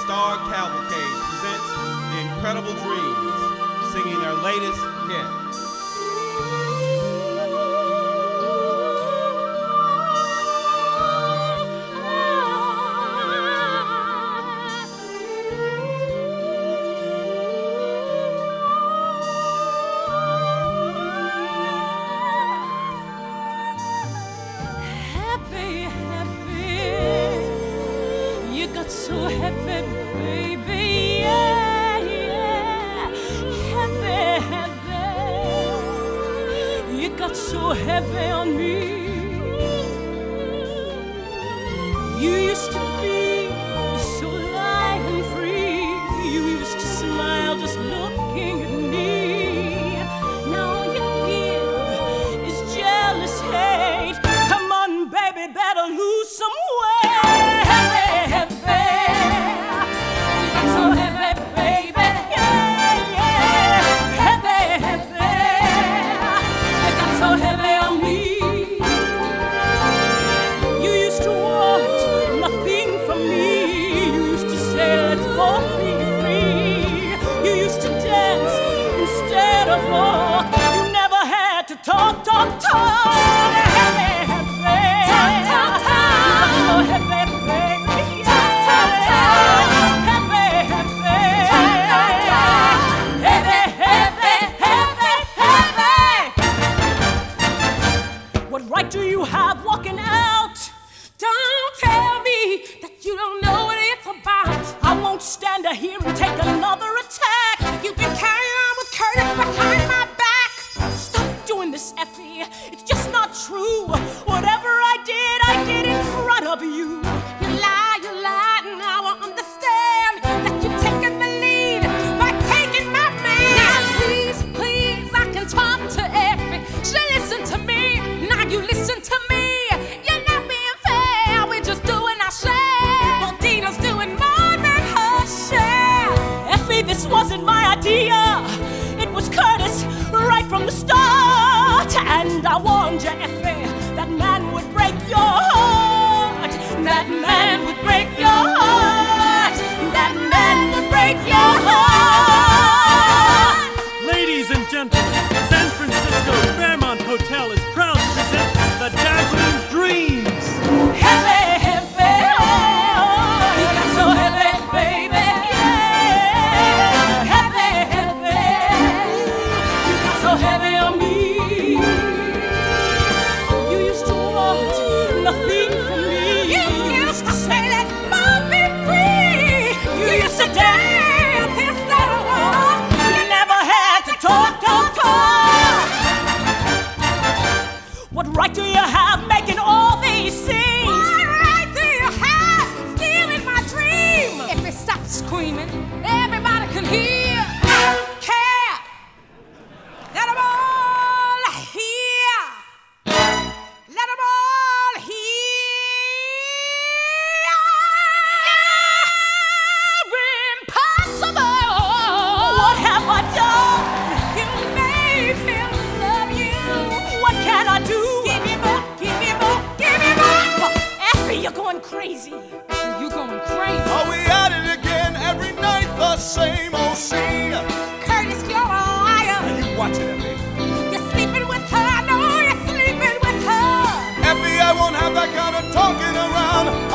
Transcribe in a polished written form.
Star Cavalcade presents The Incredible Dreams, singing their latest hit. So heavy, baby, yeah, yeah. Heavy, heavy. You got so heavy on me. You used to be so light and free. You used to smile just looking at me. Now all you give is jealous hate. Come on, baby, better lose some weight. Heavy, heavy. You never had to talk. Heavy, heavy. Talk. So heavy, baby. Talk. Heavy, heavy. What right do you have walking out? Don't tell me that you don't know what it's about. I won't stand here and take another attack. You've been carrying on with Curtis behind my back. Stop doing this, Effie. It's just not true. Whatever I did in front of you. You lie, now I understand that you've taken the lead by taking my man. Now please, I can talk to Effie. She listen to me, now you listen to me. You're not being fair, we're just doing our share. Well, Dina's doing more than her share. Effie, this wasn't my idea. It was Curtis right from the start. And I warned you, Effie, that man would break your heart. That man would break your heart. That man would break your heart. Ladies and gentlemen, San Francisco's Fairmont Hotel is proud to present the Dazzling Dreams. Heavy, heavy. You got so heavy, baby. Yeah. Heavy, heavy. You got so heavy on me. You used to want nothing from me. You used to say, let's both be free. You used to dance instead of walk. You never had to talk. What right do you have making all these scenes? What right do you have stealing my dream? If it stops screaming, everybody can hear. I don't care. Let them all hear. Let them all hear. You're impossible. What have I done? You made me love you. What can I do? Give me more. Effie, you're going crazy. You're going crazy. Are we at it again every night, the same old scene? Curtis, you're a liar. And you watch it, Effie. You're sleeping with her. I know you're sleeping with her. Effie, I won't have that kind of talking around.